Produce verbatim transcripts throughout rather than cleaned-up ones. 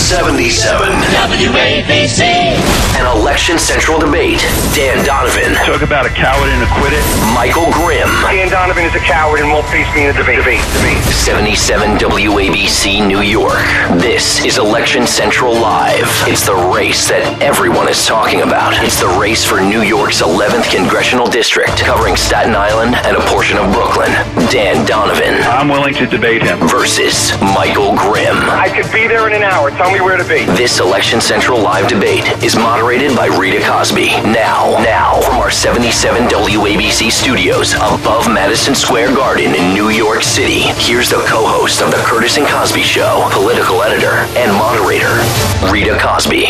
seventy-seven W A B C. An election central debate. Dan Donovan. Talk about a coward and acquitted. Michael Grimm. Dan Donovan is a coward and won't face me in a debate. Debate. Debate. seventy-seven W A B C, New York. This is Election Central Live. It's the race that everyone is talking about. It's the race for New York's eleventh Congressional District, covering Staten Island and a portion of Brooklyn. Dan Donovan. I'm willing to debate him. Versus Michael Grimm. I could be there in an hour. Tell me where to be. This Election Central Live debate is moderated by Rita Cosby. Now, now, from our seventy-seven W A B C studios above Madison Square Garden in New York City, here's the co-host of the Curtis and Cosby Show, political editor and moderator, Rita Cosby.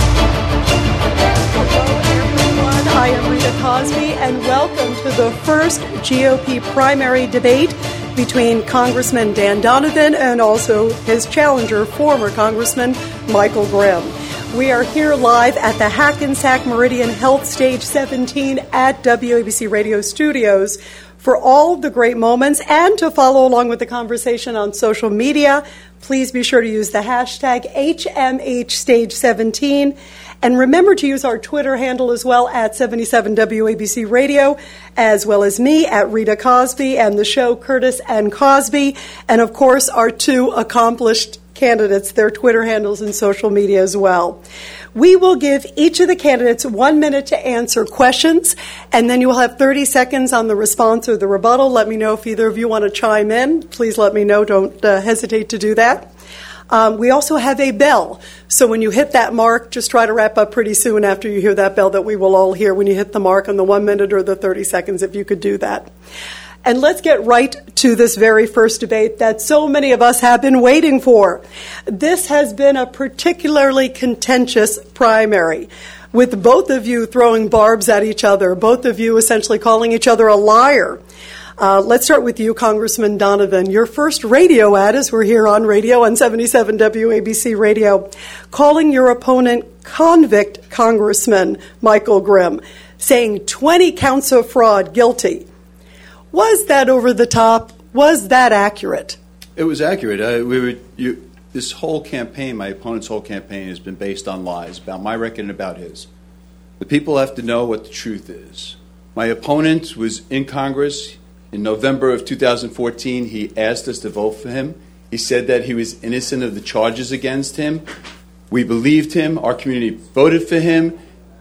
I am Rita Cosby, and welcome to the first G O P primary debate between Congressman Dan Donovan and also his challenger, former Congressman Michael Grimm. We are here live at the Hackensack Meridian Health Stage seventeen at W A B C Radio Studios for all the great moments, and to follow along with the conversation on social media, please be sure to use the hashtag H M H Stage seventeen. And remember to use our Twitter handle as well at seventy-seven W A B C Radio, as well as me at Rita Cosby and the show Curtis and Cosby, and of course our two accomplished candidates, their Twitter handles and social media as well. We will give each of the candidates one minute to answer questions, and then you will have thirty seconds on the response or the rebuttal. Let me know if either of you want to chime in. Please let me know. Don't uh, hesitate to do that. Um, we also have a bell, so when you hit that mark, just try to wrap up pretty soon after you hear that bell that we will all hear when you hit the mark on the one minute or the thirty seconds, if you could do that. And let's get right to this very first debate that so many of us have been waiting for. This has been a particularly contentious primary, with both of you throwing barbs at each other, both of you essentially calling each other a liar. Uh, let's start with you, Congressman Donovan. Your first radio ad, as we're here on radio on seventy-seven W A B C Radio, calling your opponent convict Congressman Michael Grimm, saying twenty counts of fraud, guilty. Was that over the top? Was that accurate? It was accurate. Uh, we were, you, this whole campaign, my opponent's whole campaign, has been based on lies about my record and about his. The people have to know what the truth is. My opponent was in Congress. In November of two thousand fourteen, he asked us to vote for him. He said that he was innocent of the charges against him. We believed him. Our community voted for him.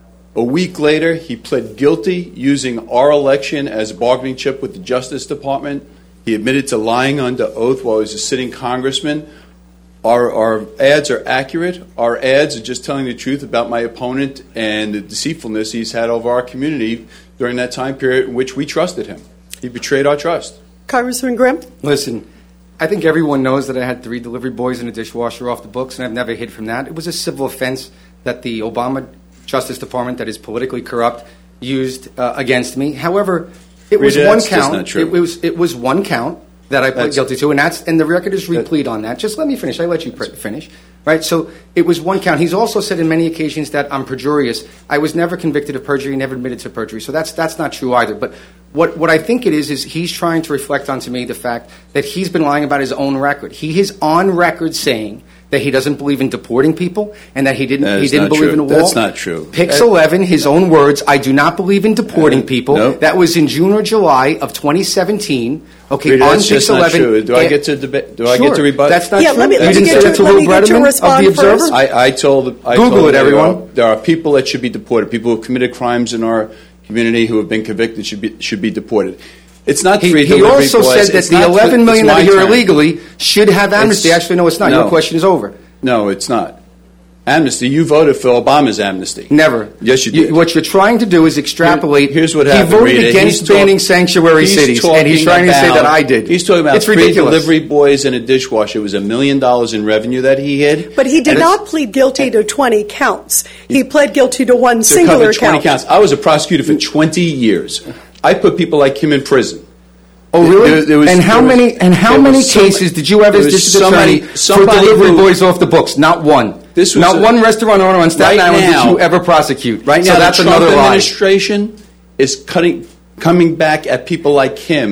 A week later, he pled guilty using our election as a bargaining chip with the Justice Department. He admitted to lying under oath while he was a sitting congressman. Our, our ads are accurate. Our ads are just telling the truth about my opponent and the deceitfulness he's had over our community during that time period in which we trusted him. He betrayed our trust. Congressman Grimm? Listen, I think everyone knows that I had three delivery boys and a dishwasher off the books, and I've never hid from that. It was a civil offense that the Obama Justice Department, that is politically corrupt, used uh, against me. However, it was Rita, one that's count. just not true. It was it was one count that I pled That's- guilty to, and that's and the record is replete on that. Just let me finish. I let you pr- finish. Right? So it was one count. He's also said in many occasions that I'm perjurious. I was never convicted of perjury, never admitted to perjury. So that's that's not true either. But what what I think it is is he's trying to reflect onto me the fact that he's been lying about his own record. He is on record saying that he doesn't believe in deporting people and that he didn't That he is didn't not believe true. in a wall. That's not true. Pix That- eleven, his own words, I do not believe in deporting Uh, people. nope. That was in June or July of twenty seventeen. Okay, Rita, on that's Pix just not eleven. true. Do I eh, get to debate? Do I sure, get to rebut? That's not Yeah, true. let me- You let me didn't get say your- that to let Lou me get your Bretterman response of the Observer? first. I, I told I Google told it, there everyone. Are, there are people that should be deported. People who have committed crimes in our community who have been convicted should be should be deported. It's not He, three he delivery also boys. said that It's the not eleven million it's that are my here turn. illegally should have amnesty. It's- Actually, no, it's not. no. Your question is over. No, it's not. Amnesty. You voted for Obama's amnesty. Never. Yes, you did. What you're trying to do is extrapolate. Here- here's what he happened, voted Rita. against He's talk- banning sanctuary he's cities, and he's talking trying to say about- that I did. He's talking about it's three ridiculous. delivery boys and a dishwasher. It was a million dollars in revenue that he hid. But he did And not plead guilty to twenty counts. He pled guilty to one to singular cover twenty count. counts. I was a prosecutor for twenty years. I put people like him in prison. Oh, really? There- there was- and how there was- many and how there many was somebody- cases did you have there as was district somebody- attorney for somebody delivery who- boys off the books? Not one. This was Not a- one restaurant owner on Staten Right Island now- did you ever prosecute. Right so now, that's the Trump another lie. administration is cutting, coming back at people like him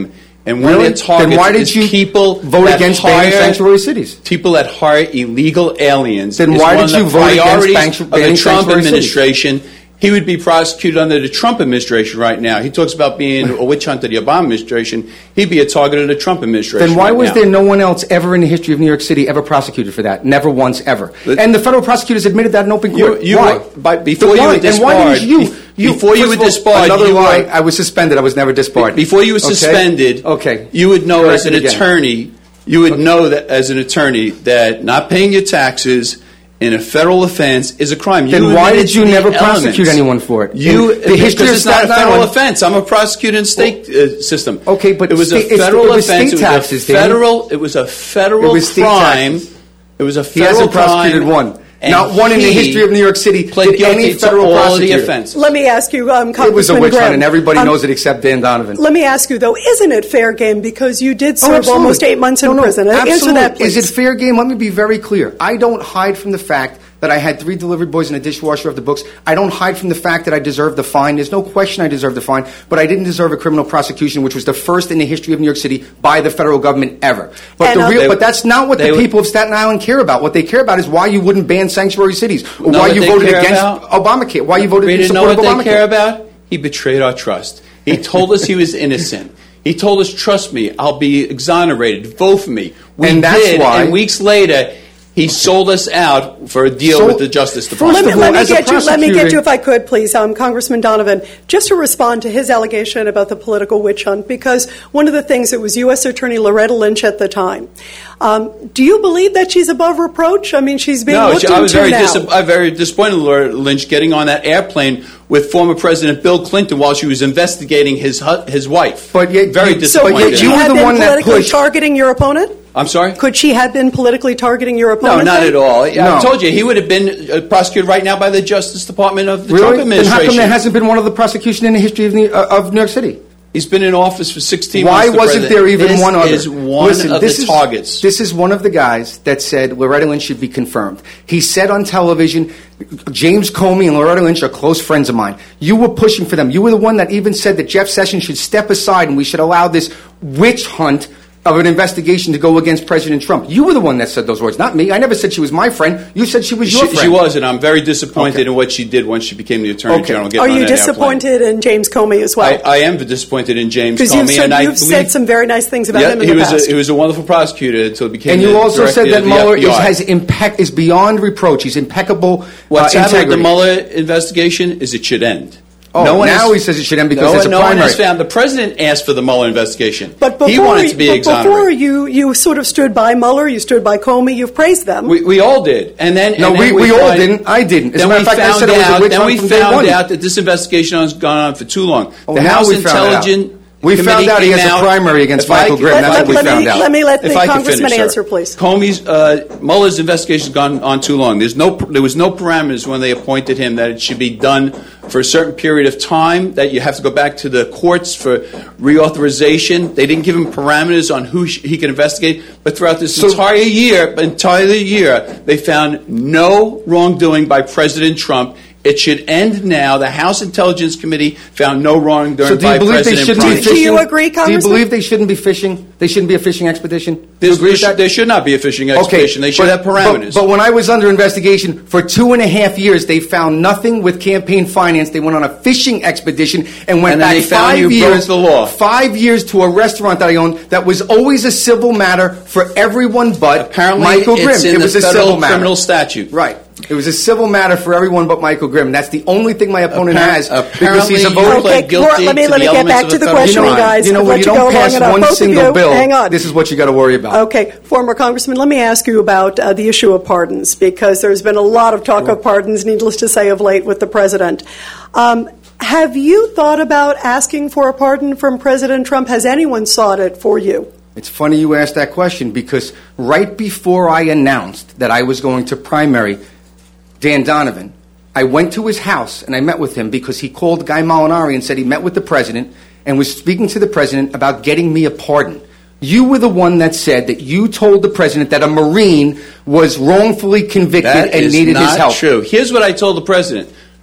And one Really? of their targets Then why did is you people vote that against hire, banning sanctuary cities? People that hire illegal aliens. Then is why one did of you the vote against priorities bank- of banning the Trump sanctuary cities? administration? He would be prosecuted under the Trump administration right now. He talks about being a witch hunt of the Obama administration. He'd be a target of the Trump administration. Then why right was now. there no one else ever in the history of New York City ever prosecuted for that? Never once ever. But- and the federal prosecutors admitted that in open court. You, you why? were, by, before Then you why? were disbarred, and why didn't you? be- you before you first were of all, disbarred, another you lie. were, I was suspended. I was never disbarred. Before you were Okay? suspended, okay, you would know Correct as an it again. attorney, you would know that as an attorney that not paying your taxes in a federal offense is a crime. Then you why admitted did you to the never elements. prosecute anyone for it? You, And the history because of it's not a Staten federal Island- offense. I'm a prosecutor in the state uh, system. Okay, but it was state- a it's- federal it was offense. state it was taxes, a Danny. federal. It was a federal It was state crime. taxes. It was a He federal hasn't prosecuted crime, one. and Not one in the he history of New York City pled did guilty any to federal all the prosecutor. offenses. Let me ask you, um, Congressman It was a witch hunt, Grimm, and everybody um, knows it except Dan Donovan. Let me ask you, though, isn't it fair game because you did Oh, serve absolutely. almost eight months in No, no, prison? Answer absolutely. that, please. Is it fair game? Let me be very clear. I don't hide from the fact that I had three delivery boys and a dishwasher of the books. I don't hide from the fact that I deserved the fine. There's no question I deserved the fine, but I didn't deserve a criminal prosecution, which was the first in the history of New York City by the federal government ever. But And, the uh, real, They- but that's not what they the would- people of Staten Island care about. What they care about is why you wouldn't ban sanctuary cities, or Know why what you they voted care against about? Obamacare, why you voted We in didn't know support what of they Obamacare. care about. He betrayed our trust. He told us he was innocent. He told us, "Trust me, I'll be exonerated. Vote for me." We And that's did, why- and weeks later, he sold us out for a deal So- with the Justice First Department. Let me, of all, let me as a get you. Let me get prosecutor- you, if I could, please, um, Congressman Donovan, just to respond to his allegation about the political witch hunt. Because one of the things, it was U S Attorney Loretta Lynch at the time. Um, do you believe that she's above reproach? I mean, she's being No, looked she- I was into very, now. dis- I'm very disappointed in Laura Lynch getting on that airplane with former President Bill Clinton while she was investigating his hu- his wife. But yet very you- so disappointed. could you she were have the been one that politically pushed- targeting your opponent? I'm sorry. Could she have been politically targeting your No, opponent? not then? at all. Yeah, No. I told you he would have been uh, prosecuted right now by the Justice Department of the Trump Really? Then how administration. come there hasn't been one of the prosecution in the history of New, uh, of New York City? He's been in office for sixteen Why months. the wasn't president. there even This one other? is one Listen, of this the is, targets. This is one of the guys that said Loretta Lynch should be confirmed. He said on television, James Comey and Loretta Lynch are close friends of mine. You were pushing for them. You were the one that even said that Jeff Sessions should step aside and we should allow this witch hunt of an investigation to go against President Trump. You were the one that said those words, not me. I never said she was my friend. You said she was your She, friend. she was, and I'm very disappointed Okay. in what she did once she became the Attorney Okay. General. getting Are on you that airplane. disappointed in James Comey as well? I, I am disappointed in James Because Comey, you've, said, and I you've believe said some very nice things about yeah, him in he the was past. a, he was a wonderful prosecutor until he became. And you the also said director that of the Mueller F is, B I. has impeccable, is beyond reproach. He's impeccable What's uh, happened with the integrity. Mueller investigation is it should end. Oh, no one now has, he says it should end because no, there's a no one primary. has found. The president asked for the Mueller investigation. But before, he wanted to be but exonerated. before you, you sort of stood by Mueller, you stood by Comey, you've praised them. We, we all did, and then No, and we, then we, all find- didn't. I didn't. As a Then matter we of fact, I found said it was a out. witch Then hunt we from day found one. out that this investigation has gone on for too long. Oh, the now House we found out. Intelligence We Committee found out he came has a out- primary against If I Michael could- Grimm. if That's I what we could let, found me, out. let me let If the I could congressman finish, sir. answer, please. Comey's uh, Mueller's investigation has gone on too long. There's no, there was no parameters when they appointed him that it should be done for a certain period of time. That you have to go back to the courts for reauthorization. They didn't give him parameters on who sh- he could investigate. But throughout this So- entire year, entire year, they found no wrongdoing by President Trump. It should end now. The House Intelligence Committee found no wrongdoing So do you by believe they President shouldn't be Trump. Do fishing? you agree, Do you Congressman? believe they shouldn't be fishing? They shouldn't be a fishing expedition? Do you There's- agree there, with should, that? there should not be a fishing Okay, expedition. They should but- have parameters. But, but when I was under investigation for two and a half years, they found nothing with campaign finance. They went on a fishing expedition and went And then back they found five you broke years. the law. Five years to a restaurant that I owned that was always a civil matter for everyone but Apparently, Michael Grimm. it's in it the was a federal civil matter. criminal statute. Right. It was a civil matter for everyone but Michael Grimm. That's the only thing my opponent Appar- has because apparently he's a you voter. pled Okay, guilty Cor- let me to let the me get elements back of to a the federal questioning, crime. guys. You know, I've when let you you don't go long pass enough. one Both of single you, bill, hang on. this is what you got to worry about. Okay, former Congressman, let me ask you about uh, the issue of pardons, because there's been a lot of talk of pardons, needless to say, of late with the president. Um, have you thought about asking for a pardon from President Trump? Has anyone sought it for you? It's funny you asked that question because right before I announced that I was going to primary Dan Donovan, I went to his house and I met with him because he called Guy Molinari and said he met with the president and was speaking to the president about getting me a pardon. You were the one that said that you told the president that a Marine was wrongfully convicted That and is needed not his help. true. Here's what I told the president.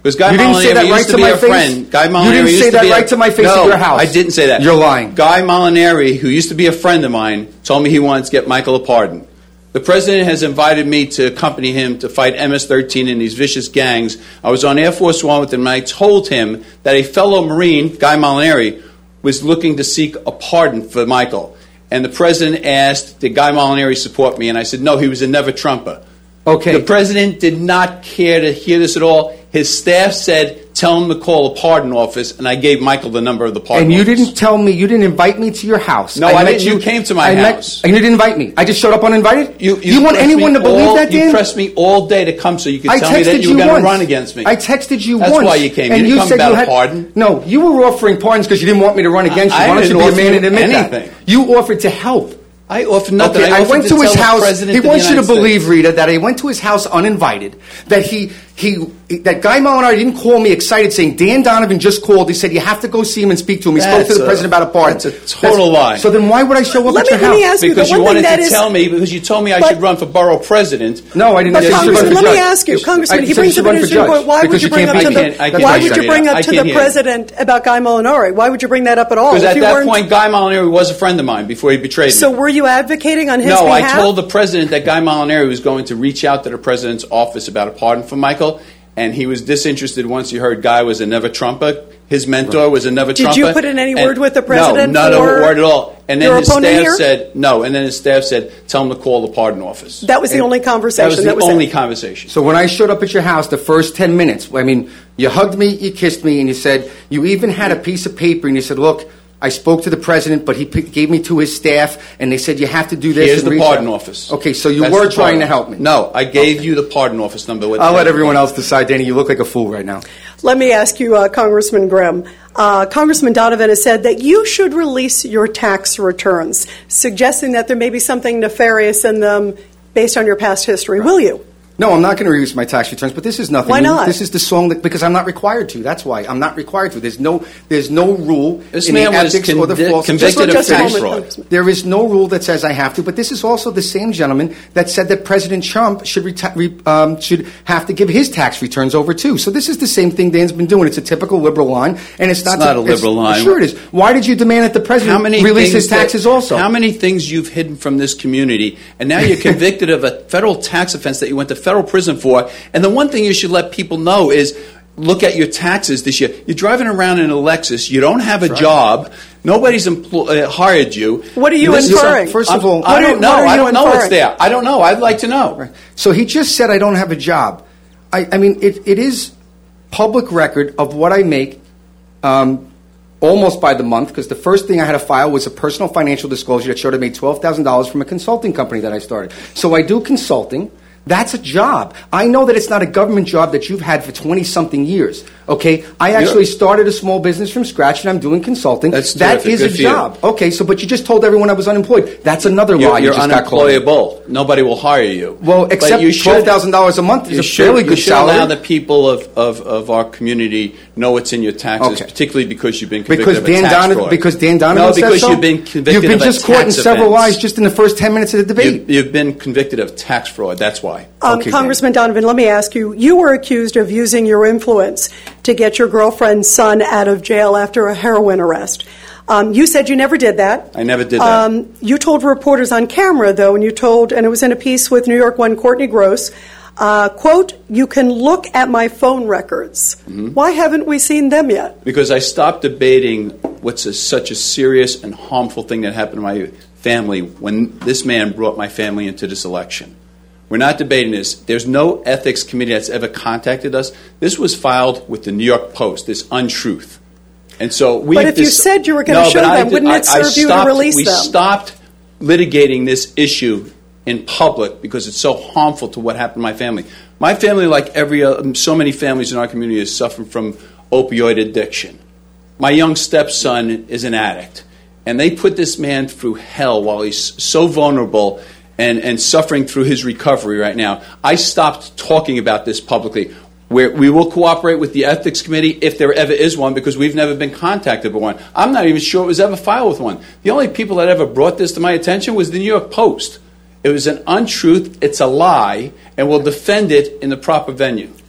Because Guy You didn't say Molinari that used right to to be my a face? friend. Guy You Molinari didn't used say to that be a- right to my face no, at your house. I didn't say that. You're lying. Guy Molinari, who used to be a friend of mine, told me he wanted to get Michael a pardon. The president has invited me to accompany him to fight M S thirteen and these vicious gangs. I was on Air Force One with him, and I told him that a fellow Marine, Guy Molinari, was looking to seek a pardon for Michael. And the president asked, did Guy Molinari support me? And I said, no, he was a never-Trumper. Okay. The president did not care to hear this at all. His staff said, tell him to call a pardon office, and I gave Michael the number of the pardon And you office. didn't tell me, you didn't invite me to your house. No, I met didn't. You came to my I met- house. and you didn't invite me. I just showed up uninvited? You, you want pressed anyone me to believe all- that, Dan? You pressed me all day to come so you could I tell texted me that you you were going once. to run against me. I texted you That's once. why you came. You And didn't come said about you a had, pardon. No, you were offering pardons because you didn't want me to run against you. I Why don't you didn't be a offer man you and admit anything. that? You offered to help. I offered nothing. Okay, I, I, offered went to, to his tell the house. president He of the wants you to United States. believe, Rita, that I went to his house uninvited. That he he that Guy Molinari didn't call me excited, saying Dan Donovan just called. He said you have to go see him and speak to him. He spoke That's to the a- president about a pardon. that's a total lie. So then why would I show up Let at me- your let me house? ask you, Because the you one thing wanted that to is- tell me, because you told me I but- should run for borough president. No, I didn't. But say you should Congressman, run for let me judge. ask you, I- Congressman, I he said brings you up should an run for issue. judge, Why would because you you bring can't up to be- I can't- I the can't Why hear would you, you bring Rita. up I to can't the hear you. president about Guy Molinari? Why would you bring that up at all? Because If at you that weren't- point, Guy Molinari was a friend of mine before he betrayed me. So were you advocating on his No, behalf? I told the president that Guy Molinari was going to reach out to the president's office about a pardon for Michael, and he was disinterested once he heard Guy was a never-Trumper. His mentor was a never-Trumper. Did you put in any And- word with the president No, not for a word at all. And then your his opponent staff here? said, no, and then his staff said, tell him to call the pardon office. That was the And only conversation That was the that was only had. conversation. So when I showed up at your house, the first ten minutes, I mean, you hugged me, you kissed me, and you said, you even had a piece of paper, and you said, look, I spoke to the president, but he p- gave me to his staff, and they said you have to do this. Here's and the reach pardon out." office. Okay, so you That's were the trying pardon. to help me. No, I gave you the pardon office number. With I'll the- let everyone else decide, Danny. You look like a fool right now. Let me ask you, uh, Congressman Grimm. Uh, Congressman Donovan has said that you should release your tax returns, suggesting that there may be something nefarious in them based on your past history. Will you? No, I'm not going to release my tax returns, but this is nothing Why new. not? This is the song that, because I'm not required to. That's why I'm not required to. There's no, there's no rule This in man the was ethics or the convi- false. convicted Just- of just a tax moment, fraud. Congressman. There is no rule that says I have to, but this is also the same gentleman that said that President Trump should reti- re- um, should have to give his tax returns over too. So this is the same thing Dan's been doing. It's a typical liberal line, and it's, It's not, not to- a liberal it's- line. Sure, it is. Why did you demand that the president How many release things his taxes that- also? How many things you've hidden from this community, and now you're convicted of a federal tax offense that you went to federal prison for. And the one thing you should let people know is, look at your taxes this year. You're driving around in a Lexus. You don't have a job. Nobody's empl- uh, hired you. What are you This is- inferring? First of I'm- all, I What are- don't know. what are I you don't know what's inferring? there. I don't know. I'd like to know. So he just said I don't have a job. I, I mean, it, it is public record of what I make um, almost by the month, because the first thing I had to file was a personal financial disclosure that showed I made twelve thousand dollars from a consulting company that I started. So I do consulting. That's a job. I know that it's not a government job that you've had for twenty-something years, okay? I actually started a small business from scratch, and I'm doing consulting. That's That terrific. is Good a for you. job. Okay, so but you just told everyone I was unemployed. That's another You're, lie you you're just got called. unemployable. Nobody will hire you. Well, But except you should- twelve thousand dollars a month is You a should, fairly you good should salary. allow the people of, of, of our community know what's in your taxes, Okay. particularly because you've been convicted Because of a Dan tax Donovan, fraud. because Dan Donovan no, says because so? you've been convicted You've been of a just caught in tax several offense. lies just in the first ten minutes of the debate. You've, you've been convicted of tax fraud. That's why. Um, Okay, Congressman Donovan, let me ask you, you were accused of using your influence to get your girlfriend's son out of jail after a heroin arrest. Um, you said you never did that. I never did that. Um, you told reporters on camera, though, and you told, and it was in a piece with New York One Courtney Gross, uh, quote, you can look at my phone records. Mm-hmm. Why haven't we seen them yet? Because I stopped debating what's a, such a serious and harmful thing that happened to my family when this man brought my family into this election. We're not debating this. There's no ethics committee that's ever contacted us. This was filed with the New York Post, this untruth. And so we. But if you said you were gonna no, show but I them, did- wouldn't it I- I serve you to stopped- release we them? stopped litigating this issue in public because it's so harmful to what happened to my family. My family, like every other, so many families in our community, is suffering from opioid addiction. My young stepson is an addict, and they put this man through hell while he's so vulnerable and, and suffering through his recovery right now. I stopped talking about this publicly. We're, we will cooperate with the Ethics Committee if there ever is one, because we've never been contacted by one. I'm not even sure it was ever filed with one. The only people that ever brought this to my attention was the New York Post. It was an untruth, it's a lie, and we'll defend it in the proper venue.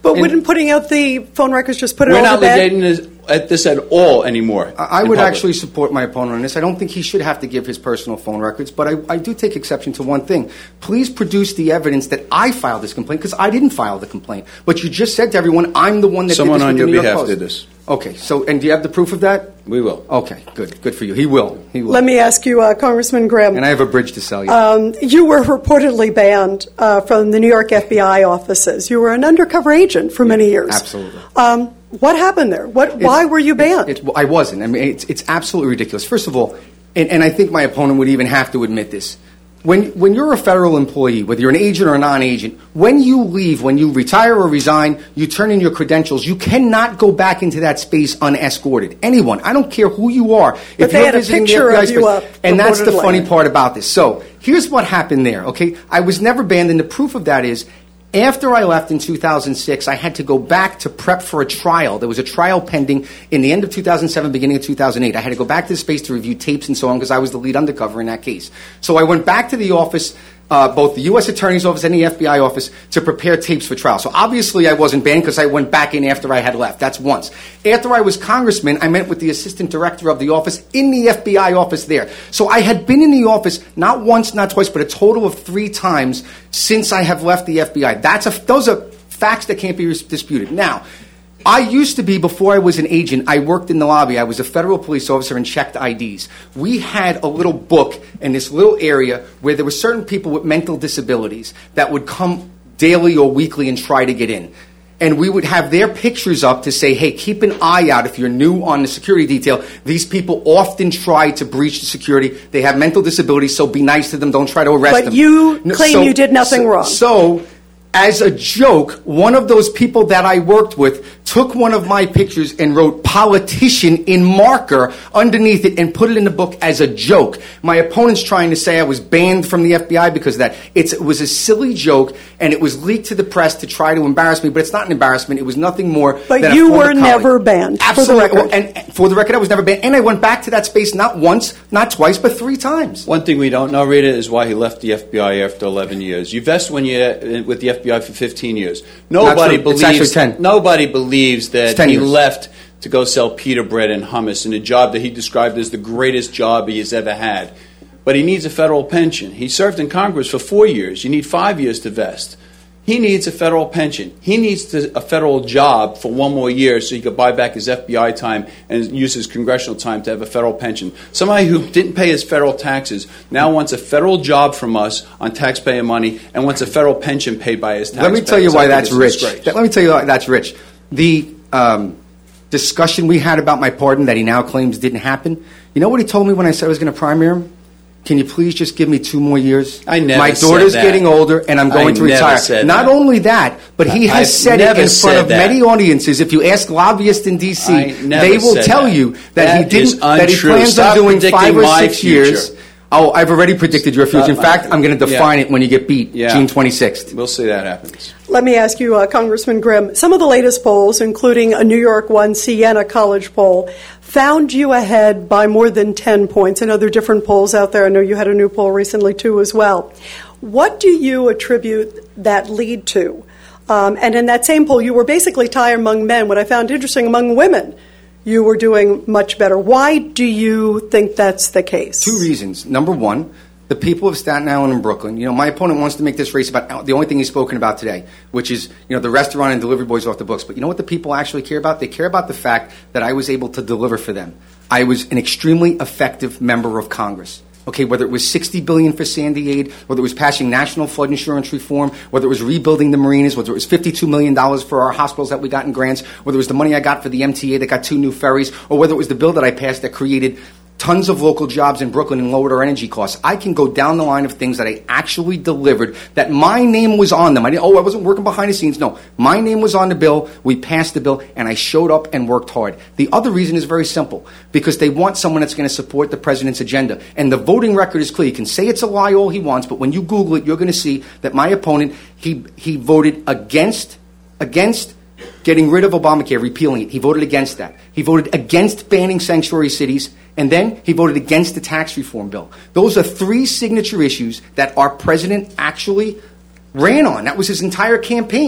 But And wouldn't putting out the phone records just put it we're all not to bed? litigating this at this at all anymore. I in would public. actually support my opponent on this. I don't think he should have to give his personal phone records, but I, I do take exception to one thing. Please produce the evidence that I filed this complaint, because I didn't file the complaint. But you just said to everyone, I'm the one that Someone did this on with your the New York behalf Post. did this. Okay, so, and do you have the proof of that? We will. Okay, good. Good for you. He will. He will. Let me ask you, uh, Congressman Grimm. And I have a bridge to sell you. Um, you were reportedly banned uh, from the New York F B I offices. You were an undercover agent for many years. Absolutely. Um, what happened there? What? It's- why were you banned? It's, it's, I wasn't. I mean, it's, it's absolutely ridiculous. First of all, and, and I think my opponent would even have to admit this. When, when you're a federal employee, whether you're an agent or a non-agent, when you leave, when you retire or resign, you turn in your credentials, you cannot go back into that space unescorted. Anyone. I don't care who you are. But they had a picture of you up, and that's the reportedly. funny part about this. So here's what happened there, okay? I was never banned, and the proof of that is after I left in two thousand six, I had to go back to prep for a trial. There was a trial pending in the end of two thousand seven, beginning of two thousand eight. I had to go back to the space to review tapes and so on because I was the lead undercover in that case. So I went back to the office, uh, both the U S Attorney's Office and the F B I office, to prepare tapes for trial. So obviously I wasn't banned because I went back in after I had left. That's once. After I was congressman, I met with the assistant director of the office in the F B I office there. So I had been in the office not once, not twice, but a total of three times since I have left the F B I. That's a, those are facts that can't be disputed. Now, I used to be, before I was an agent, I worked in the lobby. I was a federal police officer and checked I Ds. We had a little book in this little area where there were certain people with mental disabilities that would come daily or weekly and try to get in. And we would have their pictures up to say, hey, keep an eye out if you're new on the security detail. These people often try to breach the security. They have mental disabilities, so be nice to them. Don't try to arrest But them. you No, claim so- you did nothing so- wrong. So, as a joke, one of those people that I worked with took one of my pictures and wrote politician in marker underneath it and put it in the book as a joke. My opponent's trying to say I was banned from the F B I because of that. It's, it was a silly joke, and it was leaked to the press to try to embarrass me, but it's not an embarrassment. It was nothing more But than a you former were colleague. never banned, for the Absolutely. record. And, and for the record, I was never banned. And I went back to that space not once, not twice, but three times. One thing we don't know, Rita, is why he left the F B I after eleven years. You vest when you're with the F B I for fifteen years. Nobody true. It's believes. actually ten. Nobody believes that It's ten he years. left to go sell pita bread and hummus in a job that he described as the greatest job he has ever had. But he needs a federal pension. He served in Congress for four years. You need five years to vest. He needs a federal pension. He needs to, a federal job for one more year so he could buy back his F B I time and use his congressional time to have a federal pension. Somebody who didn't pay his federal taxes now wants a federal job from us on taxpayer money and wants a federal pension paid by his taxpayers. Let me tell you I why think that's it's a rich. disgrace. Let me tell you why that's rich. The um, discussion we had about my pardon that he now claims didn't happen, you know what he told me when I said I was going to primary him? Can you please just give me two more years? I never My said daughter's that. getting older, and I'm going I to never retire. said Not that. only that, but he has I've said it never in front said of that. many audiences. If you ask lobbyists in D C, I never they will said tell that. you that, That he is didn't. That he untrue. plans Stop on doing predicting five or my six future. years. Oh, I've already predicted your future. In Uh, fact, I'm going to define yeah. it when you get beat, Yeah. June twenty-sixth. We'll see that happens. Let me ask you, uh, Congressman Grimm, some of the latest polls, including a New York one Siena College poll, found you ahead by more than ten points. I know there are different polls out there. I know you had a new poll recently, too, as well. What do you attribute that lead to? Um, and in that same poll, you were basically tied among men. What I found interesting, among women, you were doing much better. Why do you think that's the case? Two reasons. Number one, the people of Staten Island and Brooklyn. You know, my opponent wants to make this race about the only thing he's spoken about today, which is, you know, the restaurant and delivery boys off the books. But you know what the people actually care about? They care about the fact that I was able to deliver for them. I was an extremely effective member of Congress. Okay, whether it was sixty billion dollars for Sandy Aid, whether it was passing national flood insurance reform, whether it was rebuilding the marinas, whether it was fifty-two million dollars for our hospitals that we got in grants, whether it was the money I got for the M T A that got two new ferries, or whether it was the bill that I passed that created tons of local jobs in Brooklyn and lowered our energy costs. I can go down the line of things that I actually delivered, that my name was on them. I didn't, oh, I wasn't working behind the scenes. No, my name was on the bill. We passed the bill, and I showed up and worked hard. The other reason is very simple, because they want someone that's going to support the president's agenda. And the voting record is clear. He can say it's a lie all he wants, but when you Google it, you're going to see that my opponent, he he voted against against getting rid of Obamacare, repealing it. He voted against that. He voted against banning sanctuary cities. And then he voted against the tax reform bill. Those are three signature issues that our president actually ran on. That was his entire campaign.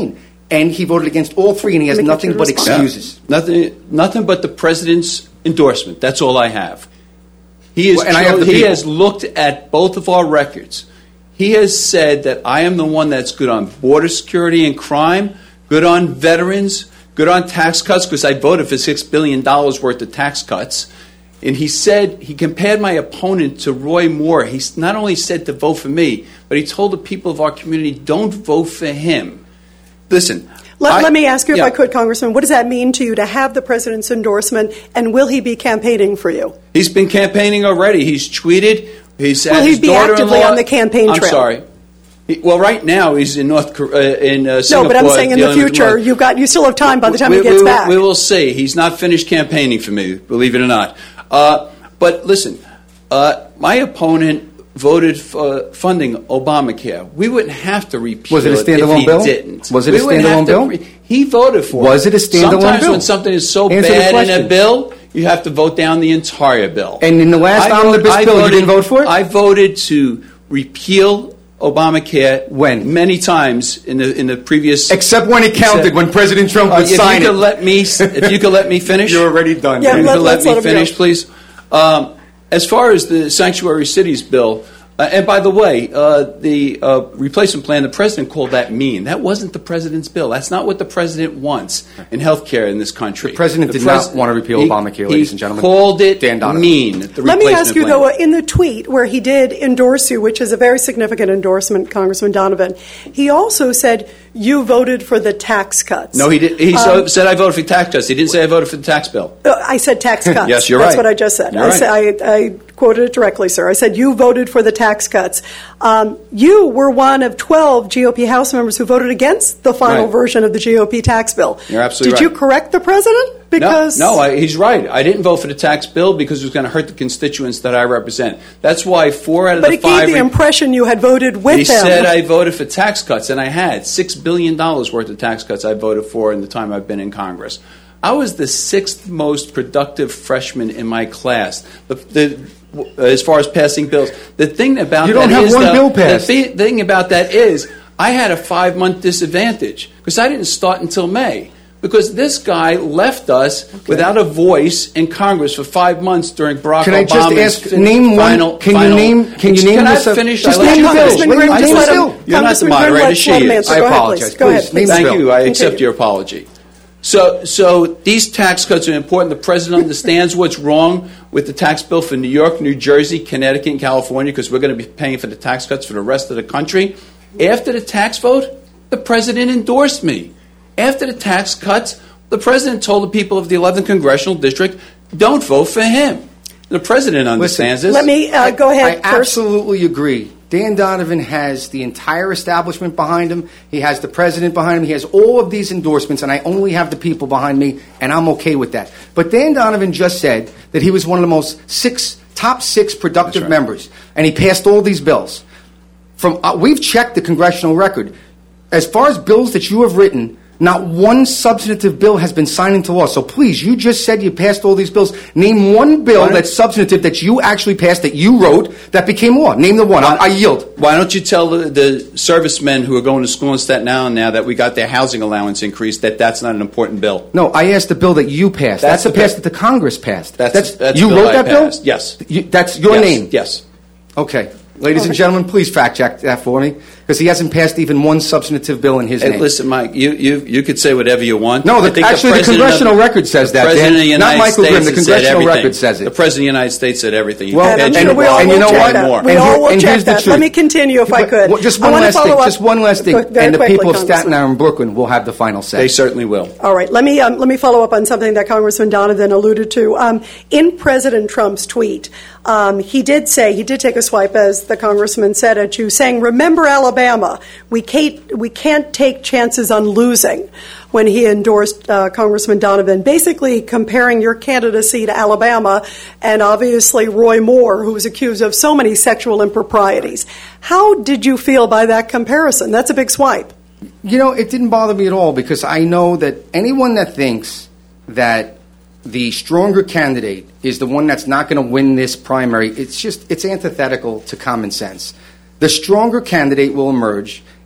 and he voted against all three, and he has Let me get nothing you to but respond. excuses. Yeah. Nothing, nothing but the president's endorsement. That's all I have. He, is Well, and I have the he people. has looked at both of our records. He has said that I am the one that's good on border security and crime, good on veterans, good on tax cuts, because I voted for six billion dollars worth of tax cuts. And he said, he compared my opponent to Roy Moore. He not only said to vote for me, but he told the people of our community, don't vote for him. Listen. Let, I, let me ask you, yeah. if I could, Congressman, what does that mean to you to have the president's endorsement, and will he be campaigning for you? He's been campaigning already. He's tweeted. He's Will had he his be daughter-in-law. actively on the campaign I'm trail? sorry. He, well, right now he's in North Kor- uh, in uh, No, Singapore. but I'm saying in the dealing with future, North- you've got you still have time by the time we, he gets we, back. We will see. He's not finished campaigning for me, believe it or not. Uh, but listen, uh, my opponent voted for funding Obamacare. We wouldn't have to repeal Was it a if standalone he bill? didn't. Was it We a wouldn't have standalone to bill? re- he voted for Was it. it a standalone Sometimes bill? when something is so Answer the bad in question. a bill, you have to vote down the entire bill. And in the last I omnibus I bill, you voted- didn't vote for it? I voted to repeal Obamacare When? many times in the in the previous. Except when it counted, Except- when President Trump Uh, would if you sign could it. let me, if you could let me finish. You're already done. Yeah, If you let- could let let's me let him go. finish, please. Um, as far as the sanctuary cities bill, uh, and by the way, uh, the uh, replacement plan, the president called that mean. That wasn't the president's bill. That's not what the president wants in health care in this country. The president did not want to repeal he- Obamacare, he ladies and gentlemen. called it Dan Donovan. mean. The Let me replacement ask you, plan. though, in the tweet where he did endorse you, which is a very significant endorsement, Congressman Donovan, he also said you voted for the tax cuts. No, he did. He so- Um, said I voted for tax cuts. He didn't say I voted for the tax bill. Uh, I said tax cuts. Yes, you're That's right. what I just said. You're I, right. said I, I quoted it directly, sir. I said you voted for the tax cuts. Um, you were one of twelve G O P House members who voted against the final Right. version of the G O P tax bill. You're absolutely Did right. you correct the president? Because no, no I, he's right. I didn't vote for the tax bill because it was going to hurt the constituents that I represent. That's why four out of but the it gave five. the re- impression you had voted with he them. said I voted for tax cuts, and I had six billion dollars worth of tax cuts I voted for in the time I've been in Congress. I was the sixth most productive freshman in my class. The, the, as far as passing bills, the thing about You that don't have is, one though, bill passed. The thi- thing about that is I had a five month disadvantage because I didn't start until May. Because this guy left us without a voice in Congress for five months during Barack Can I just Obama's ask- fin- name one- final. can you final- name- can you name Can I the sub- finish? just I let name you the bill. finish. Congressman Green, I just just- let him- You're not the Congressman Green, moderator. let- She let him is. answer. I Go ahead, apologize. please. Go Please, ahead, name please. the Thank bill. you. I accept Continue. your apology. So, so these tax cuts are important. The president understands what's wrong with the tax bill for New York, New Jersey, Connecticut, and California because we're going to be paying for the tax cuts for the rest of the country. After the tax vote, the president endorsed me. After the tax cuts, the president told the people of the eleventh Congressional District, don't vote for him. The president understands this. Let me uh, go ahead I first. absolutely agree. Dan Donovan has the entire establishment behind him. He has the president behind him. He has all of these endorsements, and I only have the people behind me, and I'm okay with that. But Dan Donovan just said that he was one of the most six top six productive right. members, and he passed all these bills. From uh, we've checked the congressional record. As far as bills that you have written, not one substantive bill has been signed into law. So please, you just said you passed all these bills. Name one bill Why don't- that's substantive that you actually passed, that you wrote, that became law. Name the one. I, I yield. Why don't you tell the, the servicemen who are going to school in Staten Island now that we got their housing allowance increased, that that's not an important bill? No, I asked the bill that you passed. That's That's, the the pass bill. that the Congress passed. That's- that's you the bill wrote I that bill? passed. Yes. You, that's your Yes, name. Yes. Okay. Ladies and gentlemen, please fact check that for me, because he hasn't passed even one substantive bill in his Hey, name. listen, Mike, you, you, you could say whatever you want. No, the- I think actually, the president congressional of- record says the that, President Dan. of the Not United Michael States Grimm. The has said congressional everything. record says it. The President of the United States said everything. You Well, can and bet you you know we what? all And you will know check what? that. more. We And all here- will and check here's the that. truth. Let me continue if I But- could. well, Just I one wanna last thing. follow up- Just one last thing. Go- very And the quickly, people of Staten Congressman. Island and Brooklyn will have the final say. They certainly will. All right, let me um, let me follow up on something that Congressman Donovan alluded to. Um, in President Trump's tweet, um, he did say he did take a swipe, as the congressman said, at you, saying, "Remember Alabama? We can't we can't take chances on losing." When he endorsed uh, Congressman Donovan, basically comparing your candidacy to Alabama and obviously Roy Moore, who was accused of so many sexual improprieties. How did you feel by that comparison? That's a big swipe. You know, it didn't bother me at all, because I know that anyone that thinks that the stronger candidate is the one that's not going to win this primary, it's just, it's antithetical to common sense. The stronger candidate will emerge,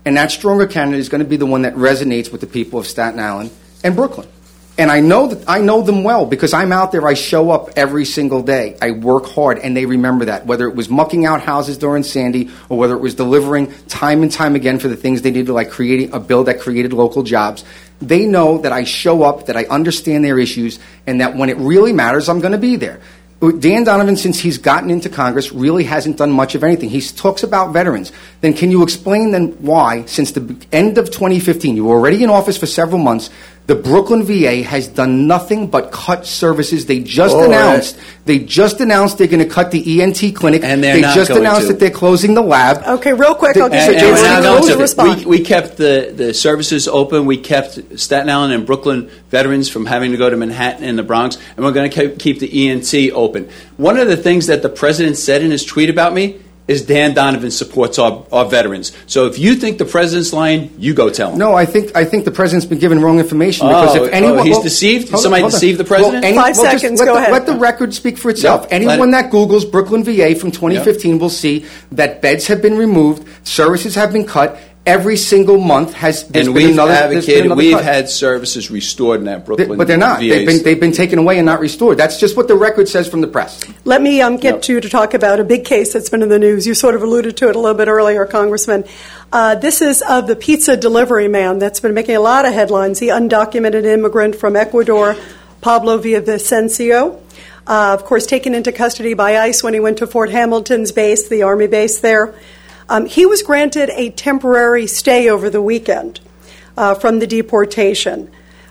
And that stronger candidate is going to be the one that resonates with the people of Staten Island and Brooklyn. And I know that I know them well because I'm out there. I show up every single day. I work hard, and they remember that. Whether it was mucking out houses during Sandy or whether it was delivering time and time again for the things they needed, like creating a bill that created local jobs, they know that I show up, that I understand their issues, and that when it really matters, I'm going to be there. Dan Donovan, since he's gotten into Congress, really hasn't done much of anything. He talks about veterans. Then can you explain then why, since the end of twenty fifteen, you were already in office for several months, the Brooklyn V A has done nothing but cut services. They just oh, announced right. they just announced they're going to cut the E N T clinic. And they're they not just going announced to. that they're closing the lab. Okay, real quick, I'll give And, you and we're Jason not Rose going to to. respond. We, we kept the, the services open. We kept Staten Island and Brooklyn veterans from having to go to Manhattan and the Bronx, and we're going to keep the E N T open. One of the things that the president said in his tweet about me is Dan Donovan supports our, our veterans. So if you think the president's lying, you go tell him. No, I think I think the president's been given wrong information because Oh, if anyone oh, he's well, deceived? hold on, Somebody hold on. deceived the president? Well, any- Five well, just seconds, let go the, ahead. Let the record speak for itself. Yep, Anyone let that Googles Brooklyn V A from twenty fifteen will see that beds have been removed, services have been cut. Every single month has there's And been we've another, there's been advocated, another we've cut. had services restored in that Brooklyn They- but they're not. V As. They've been they've been taken away and not restored. That's just what the record says from the press. Let me um, get Yep. to you to talk about a big case that's been in the news. You sort of alluded to it a little bit earlier, Congressman. Uh, this is of the pizza delivery man that's been making a lot of headlines. The undocumented immigrant from Ecuador, Pablo Villavicencio, uh, of course, taken into custody by ICE when he went to Fort Hamilton's base, the Army base there. Um, he was granted a temporary stay over the weekend uh, from the deportation.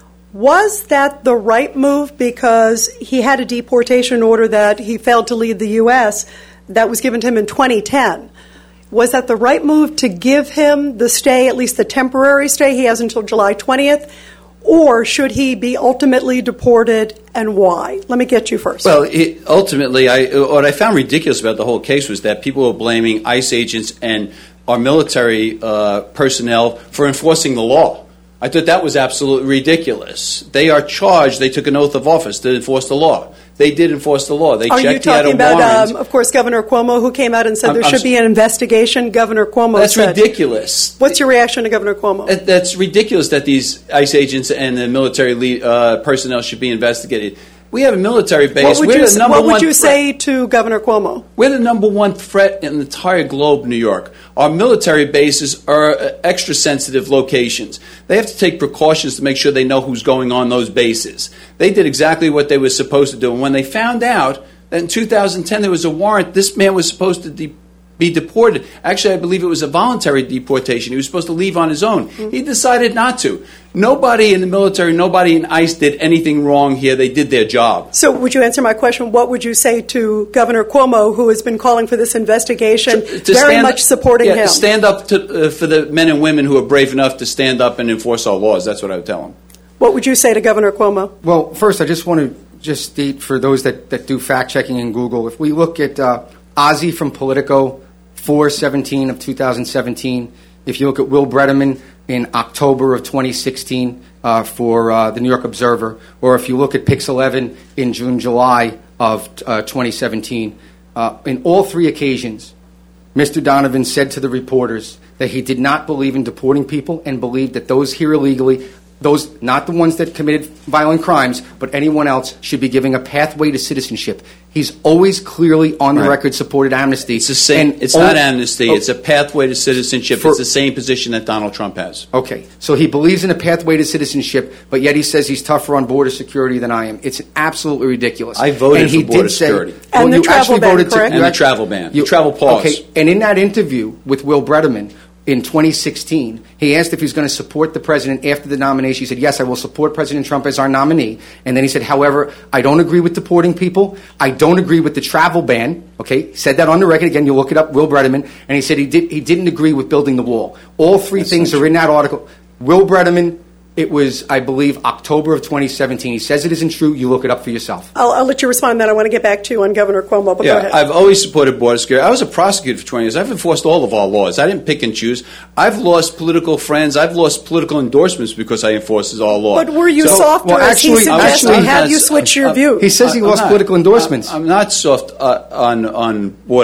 Was that the right move because he had a deportation order that he failed to leave the U S that was given to him in twenty ten? Was that the right move to give him the stay, at least the temporary stay he has until July twentieth? Or should he be ultimately deported, and why? Let me get you first. Well, it, ultimately, I, what I found ridiculous about the whole case was that people were blaming ICE agents and our military uh, personnel for enforcing the law. I thought that was absolutely ridiculous. They are charged, they took an oath of office to enforce the law. They did enforce the law. They Are you checked he had talking a about, warrant. um, of course, Governor Cuomo, who came out and said I'm- there I'm should s- be an investigation? Governor Cuomo That's said. ridiculous. What's your reaction to Governor Cuomo? That- That's ridiculous that these ICE agents and the military lead, uh, personnel should be investigated. We have a military base. What would We're you, the number what would one you threat. say to Governor Cuomo? We're the number one threat in the entire globe, New York. Our military bases are uh, extra sensitive locations. They have to take precautions to make sure they know who's going on those bases. They did exactly what they were supposed to do. And when they found out that in two thousand ten there was a warrant, this man was supposed to de- be deported. Actually, I believe it was a voluntary deportation. He was supposed to leave on his own. Mm-hmm. He decided not to. Nobody in the military, nobody in ICE did anything wrong here. They did their job. So would you answer my question? What would you say to Governor Cuomo, who has been calling for this investigation, To- to very stand- much supporting yeah, him? Stand up to, uh, for the men and women who are brave enough to stand up and enforce our laws. That's what I would tell them. What would you say to Governor Cuomo? Well, first, I just want to just state for those that, that do fact-checking in Google, if we look at uh, Ozzy from Politico, four seventeen of two thousand seventeen, if you look at Will Bredeman in October of twenty sixteen uh, for uh, the New York Observer, or if you look at Pix eleven in June, July of uh, twenty seventeen, uh, in all three occasions, Mister Donovan said to the reporters that he did not believe in deporting people and believed that those here illegally, those not the ones that committed violent crimes, but anyone else, should be giving a pathway to citizenship. He's always clearly on the Right. record supported amnesty. It's the same. And It's all- not amnesty. Oh, It's a pathway to citizenship. For- it's the same position that Donald Trump has. Okay, so he believes in a pathway to citizenship, but yet he says he's tougher on border security than I am. It's absolutely ridiculous. I voted and he for border did say- security. And Well, the you travel actually ban, voted to- correct? you And the act- travel ban. you- The travel pause. Okay, and in that interview with Will Bredeman in twenty sixteen, he asked if he's going to support the president after the nomination. He said, yes, I will support President Trump as our nominee. And then he said, however, I don't agree with deporting people. I don't agree with the travel ban. Okay, he said that on the record. Again, you look it up, Will Bredeman. And he said he, did, he didn't agree with building the wall. All three That's things not are in that article. Will Bredeman, it was, I believe, October of twenty seventeen. He says it isn't true. You look it up for yourself. I'll, I'll let you respond, then I want to get back to you on Governor Cuomo, but go Yeah, ahead. I've always supported border security. I was a prosecutor for twenty years. I've enforced all of our laws. I didn't pick and choose. I've lost political friends. I've lost political endorsements because I enforced our law. But were you So- softer, well, as he actually- suggested? actually- Have I'm you not- switched your I'm- view? He says he I'm lost not. political endorsements. I'm, I'm not soft uh, on on border.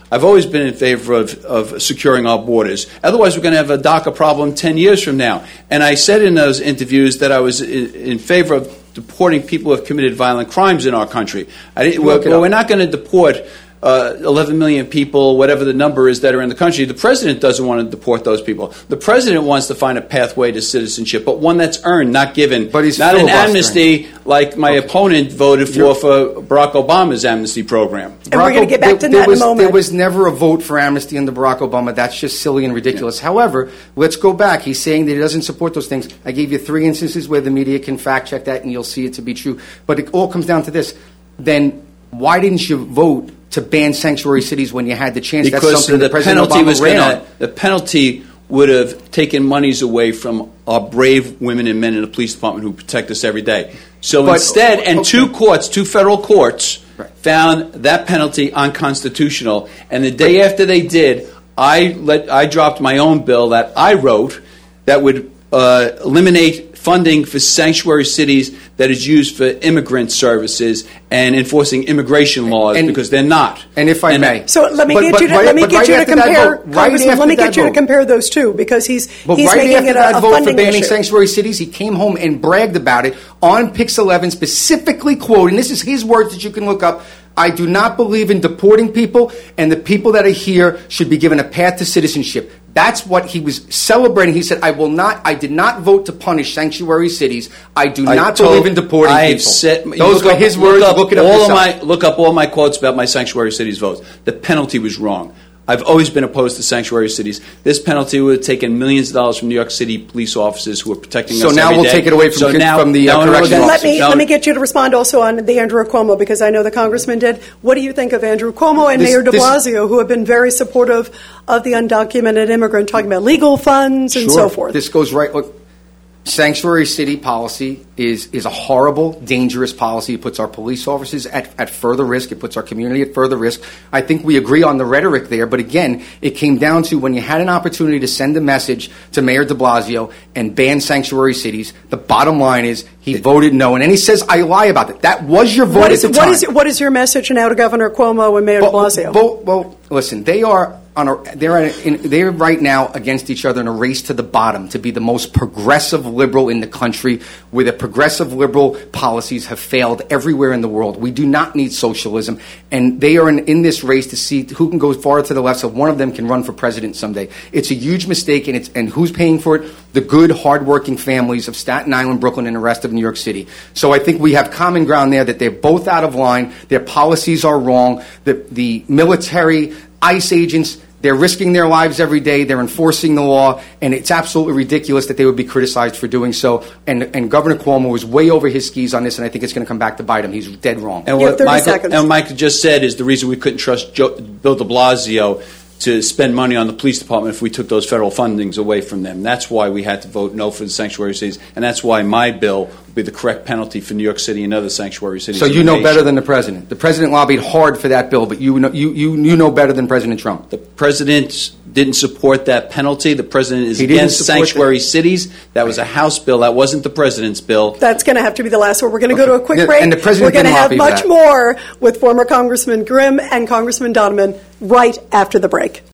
I've always been in favor of, of securing our borders. Otherwise, we're going to have a DACA problem ten years from now. And I said in those interviews that I was in, in favor of deporting people who have committed violent crimes in our country. I didn't, well, well, we're not going to deport uh, eleven million people, whatever the number is, that are in the country. The president doesn't want to deport those people. The president wants to find a pathway to citizenship, but one that's earned, not given. But he's not an amnesty like my okay. opponent voted for You're, for Barack Obama's amnesty program. And Barack, we're going to get back to there, that was, in a moment. There was never a vote for amnesty under Barack Obama. That's just silly and ridiculous. Yeah. However, let's go back. He's saying that he doesn't support those things. I gave you three instances where the media can fact check that, and you'll see it to be true. But it all comes down to this. Then why didn't you vote to ban sanctuary cities when you had the chance? Because That's something the that President penalty Obama was ran gonna, on. The penalty would have taken monies away from our brave women and men in the police department who protect us every day. So But- instead, and okay. two courts, two federal courts, Right. found that penalty unconstitutional. And the day after they did, I let I dropped my own bill that I wrote that would uh, eliminate funding for sanctuary cities that is used for immigrant services and enforcing immigration laws And- because they're not. And if I And- may, So let me But- get but you to right- let me but get right you to after that compare, vote- right Congressman. after Let me that get you to vote- compare those two because he's But he's right making after it that a, a vote for funding banning issue. sanctuary cities, he came home and bragged about it on Pix eleven, specifically quoting, this is his words that you can look up, I do not believe in deporting people, and the people that are here should be given a path to citizenship. That's what he was celebrating. He said, I will not, I did not vote to punish sanctuary cities. I do I not told- believe in deporting I've people. Said, Those were up, his words. Look up, Look it up all of yourself. my, look up all my quotes about my sanctuary cities votes. The penalty was wrong. I've always been opposed to sanctuary cities. This penalty would have taken millions of dollars from New York City police officers who are protecting So us now every we'll day. take it away from so con- now, from the, uh, now we're correctional gonna- Let me now- let me get you to respond also on the Andrew Cuomo because I know the congressman did. What do you think of Andrew Cuomo and This- Mayor De this- Blasio, who have been very supportive of the undocumented immigrant, talking about legal funds and so Sure. forth? This goes right. Look, sanctuary city policy is is a horrible, dangerous policy. It puts our police officers at, at further risk. It puts our community at further risk. I think we agree on the rhetoric there, but again, it came down to when you had an opportunity to send a message to Mayor de Blasio and ban sanctuary cities, the bottom line is he voted no. And then he says, I lie about it. That was your vote What is, at the what time. is what is your message now to Governor Cuomo and Mayor De Blasio? Well, well, listen, they are on a, they're in, they're right now against each other in a race to the bottom to be the most progressive liberal in the country, where the progressive liberal policies have failed everywhere in the world. We do not need socialism, and they are in, in this race to see who can go farther to the left so one of them can run for president someday. It's a huge mistake, and it's and who's paying for it? The good, hardworking families of Staten Island, Brooklyn, and the rest of New York City. So I think we have common ground there that they're both out of line. Their policies are wrong. The the military, ICE agents, they're risking their lives every day. They're enforcing the law, and it's absolutely ridiculous that they would be criticized for doing so. And, and Governor Cuomo was way over his skis on this, and I think it's going to come back to bite him. He's dead wrong. And You have what thirty Michael, seconds. and Michael just said is the reason we couldn't trust Joe, Bill de Blasio to spend money on the police department if we took those federal fundings away from them. That's why we had to vote no for the sanctuary cities, and that's why my bill would be the correct penalty for New York City and other sanctuary cities. So in you the know nation. better than the president. The president lobbied hard for that bill, but you know, you, you, you know better than President Trump. The president didn't support that penalty. The president is He didn't against support sanctuary that. cities. That was a House bill. That wasn't the president's bill. That's going to have to be the last one. We're going to go to a quick Yeah, break. and the president We're going to didn't have lobby for much that. more with former Congressman Grimm and Congressman Donovan right after the break.